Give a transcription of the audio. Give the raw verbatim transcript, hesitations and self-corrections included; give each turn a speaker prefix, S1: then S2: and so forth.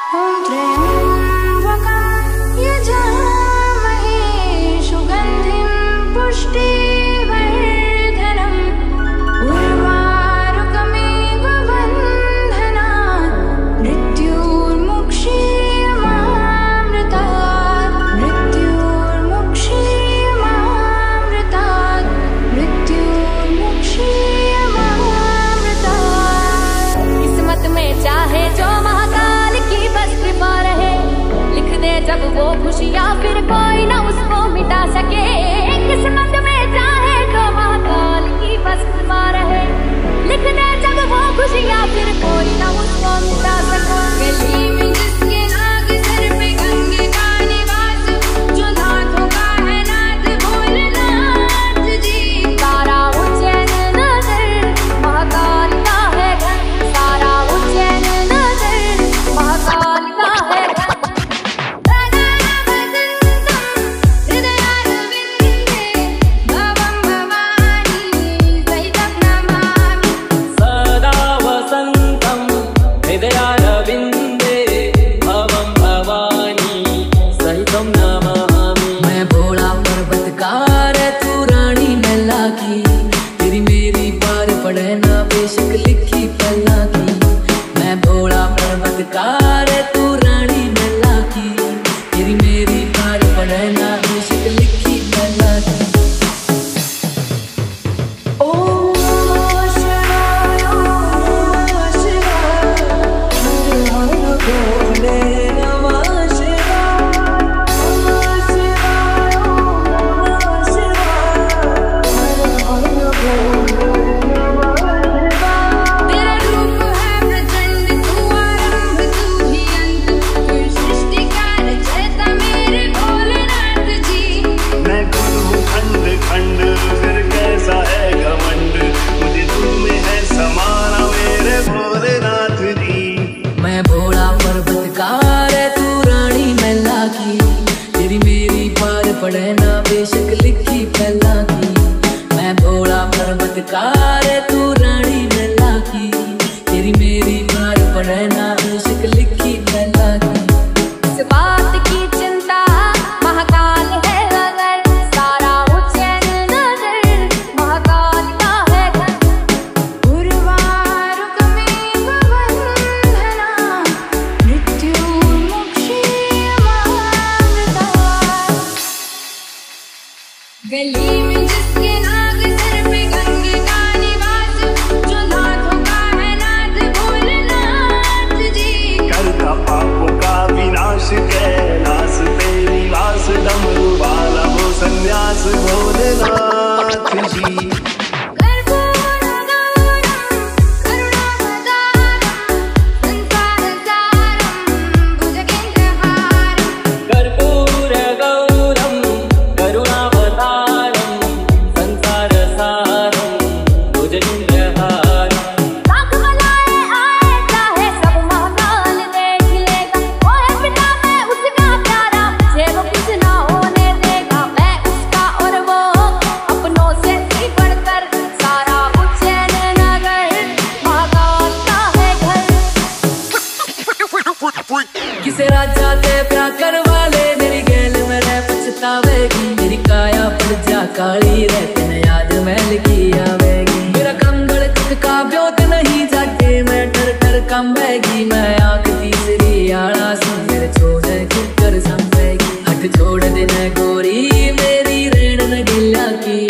S1: जब वो खुशियाँ फिर कोई ना उसको मिटा सके, किस्मत में चाहे तो महाकाल की बस कृपा रहे। लिख दे जब वो खुशियाँ फिर कोई ना उसको मिटा सके। गली में जिसके नाग सर पे गंगे का निवास, जो नाथों का है नाथ भोलेनाथ जी। सारा उज्जैन नगर महाकाल का है घर, सारा उज्जैन नगर महाकाल का है घर।
S2: मैं भोला पर्वतकार तू रानी मैला की, तेरी मेरी पार पड़े ना बेशक लिखी पहला की। मैं भोला पर्वतकार तू रानी मैला की, तेरी मेरी पार पड़े ना बेशक लिखी पहला की। मैं भोला पर्वतकार तू रानी मैला की, तेरी मेरी पार पड़े ना बेशक लिखी पहला की। मैं भोला पर्वतकार तू रानी मैला की, तेरी मेरी पार पड़े ना बेशक लिखी पहला की।
S1: इस बात की चिंता महाकाल है अगर, सारा उज्जैन नगर महाकाल का है घर। उर्वारुक में बंधना, मृत्युर्मुक्षीयमामृता। गली में जिसके नाग सर पे गंगे का निवास, जो नाथों का है नाथ भोलेनाथ जी।
S3: करता पापों का विनाश कैलाश पे निवास, डमरू वाला वो सन्यास भोलेनाथ जी।
S2: किसे राजा ते प्यार करवा ले, मेरी गैल में रह पछतावेगी। मेरी काया पड़ जा काली रह, तेने याद महल की आवेगी। मेरा कंगड़ का ब्योत नहीं जाके, मैं डर डर कंबेगी। मैं आंख तीसरी आड़ा सुन मेरे छोड़ किकर संभेगी। हट छोड़ देना गोरी मेरी रेण न गिला की।